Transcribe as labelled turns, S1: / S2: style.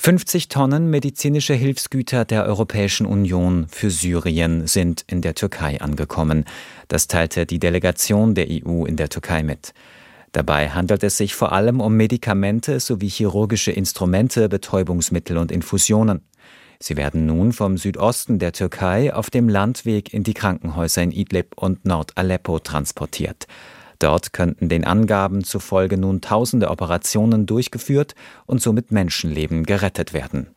S1: 50 Tonnen medizinische Hilfsgüter der Europäischen Union für Syrien sind in der Türkei angekommen. Das teilte die Delegation der EU in der Türkei mit. Dabei handelt es sich vor allem um Medikamente sowie chirurgische Instrumente, Betäubungsmittel und Infusionen. Sie werden nun vom Südosten der Türkei auf dem Landweg in die Krankenhäuser in Idlib und Nord-Aleppo transportiert. Dort könnten den Angaben zufolge nun tausende Operationen durchgeführt und somit Menschenleben gerettet werden.